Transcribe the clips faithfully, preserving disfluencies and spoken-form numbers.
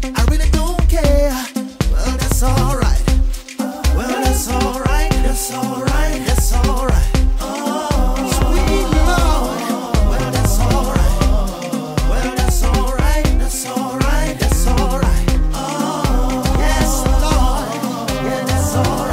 I really don't care. Well, that's alright. Well, that's alright. That's alright. That's alright. Oh, sweet Lord. Well, that's alright. Well, that's alright. That's alright. That's alright. Oh, yes, Lord. Yeah, that's alright.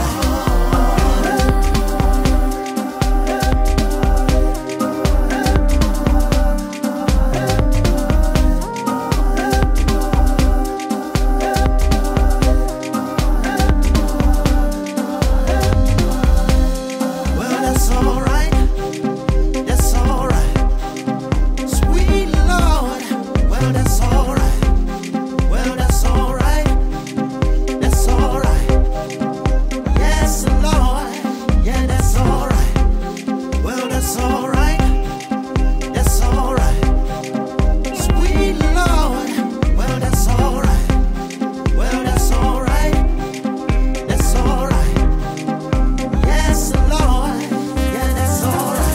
Well, that's alright. That's alright. Sweet Lord. Well, that's alright. Well, that's alright. That's alright. Yes, Lord. Yeah, that's alright. Well, that's alright. That's alright. Sweet Lord. Well, that's alright. Well, that's alright. That's alright. Yes, Lord. Yeah, that's alright.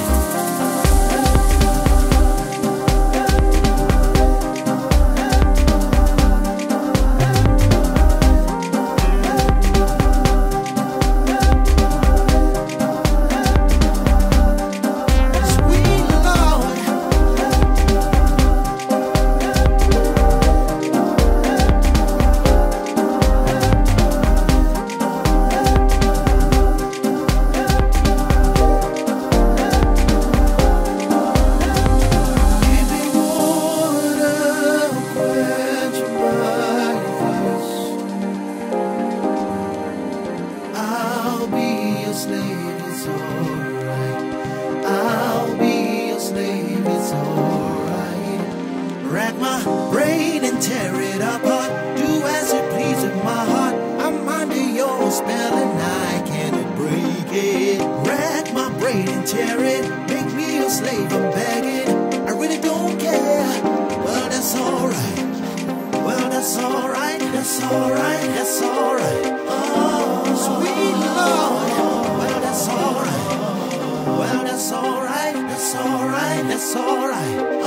Sweet Lord. Give me water, quench my thirst. I'll be your slave, it's alright. I'll be your slave, it's alright. Rack my brain and tear it apart. Do as you please with my heart. I'm under your spell and I can't break it. Rack my brain and tear it. Make me your slave, I'm begging. I really don't care. Well, that's alright. Well, that's alright. That's alright. That's alright. Oh, sweet Lord. Well, that's alright. Well, that's alright. That's alright. That's alright.